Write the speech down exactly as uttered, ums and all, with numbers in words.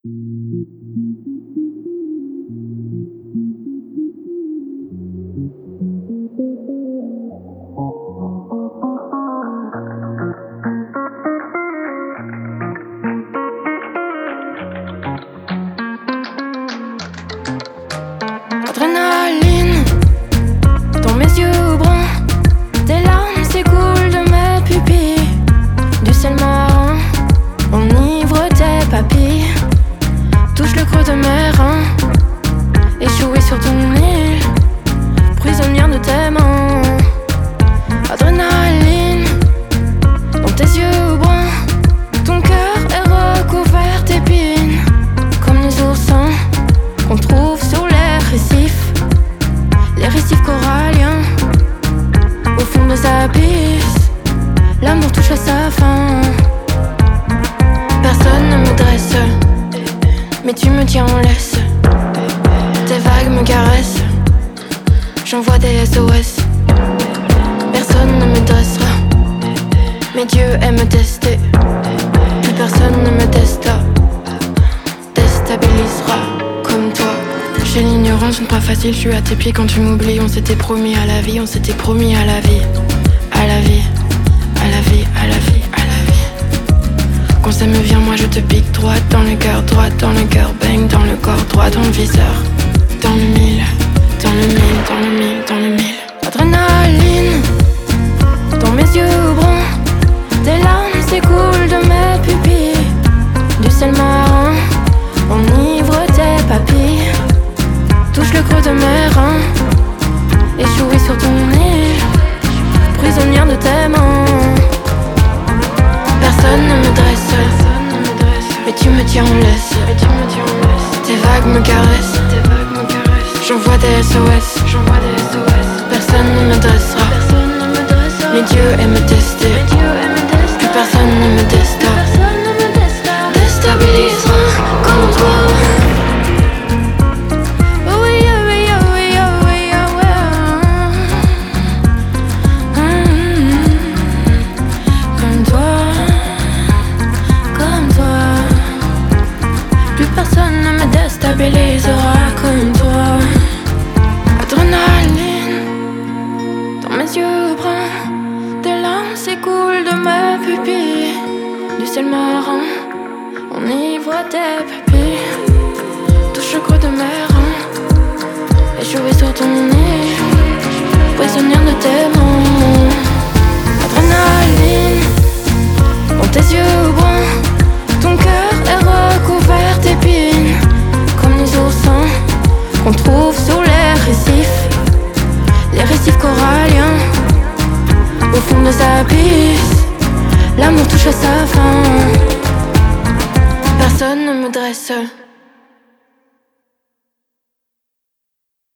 Adrénaline dans mes yeux bruns, des larmes s'écoulent de mes pupilles. Du sel marin enivre tes papilles, touche le creux de mes reins, échoué sur ton île, prisonnière de tes mains. Adrénaline dans tes yeux bruns, ton cœur est recouvert d'épines, comme les oursins qu'on trouve sur les récifs, les récifs coralliens, au fond des abysses. L'amour touche à sa fin. Personne ne me dresse, mais tu me tiens en laisse. Tes vagues me caressent, j'envoie des S O S. Personne ne me dressera, mais Dieu aime me tester. Plus personne ne me testa, déstabilisera comme toi. J'ai l'ignorance, n'est pas facile, je suis à tes pieds quand tu m'oublies. On s'était promis à la vie, on s'était promis à la vie, à la vie, à la vie, à la vie, à la vie. Quand ça me vient, moi je te pique droite dans le cœur, droite dans le cœur, bang dans le corps, droit dans le viseur, dans le mille, dans le mille, dans le mille, dans le mille. Adrénaline dans mes yeux bruns, des larmes s'écoulent de mes pupilles, du sel marin enivre tes papilles, touche le creux de mes reins, échoué sur ton île, prisonnière de tes mains. Personne ne me dresse, mais tu me tiens en laisse. Tes vagues me caressent, j'envoie des S O S. Personne ne me dressera, mais Dieu aime me tester. Plus personne ne me testa, déstabilisera comme toi. Personne ne me déstabilisera comme toi. Adrénaline dans mes yeux bruns, des larmes s'écoulent de mes pupilles, du sel marin enivre tes papilles, touche le creux de mes reins, échoué sur ton île, prisonnière de tes mains. Adrénaline dans tes yeux bruns, ton cœur est recouvert d'épines, comme les oursins qu'on trouve sur les récifs, les récifs coralliens, au fond des abysses. L'amour touche à sa fin. Personne ne me dresse,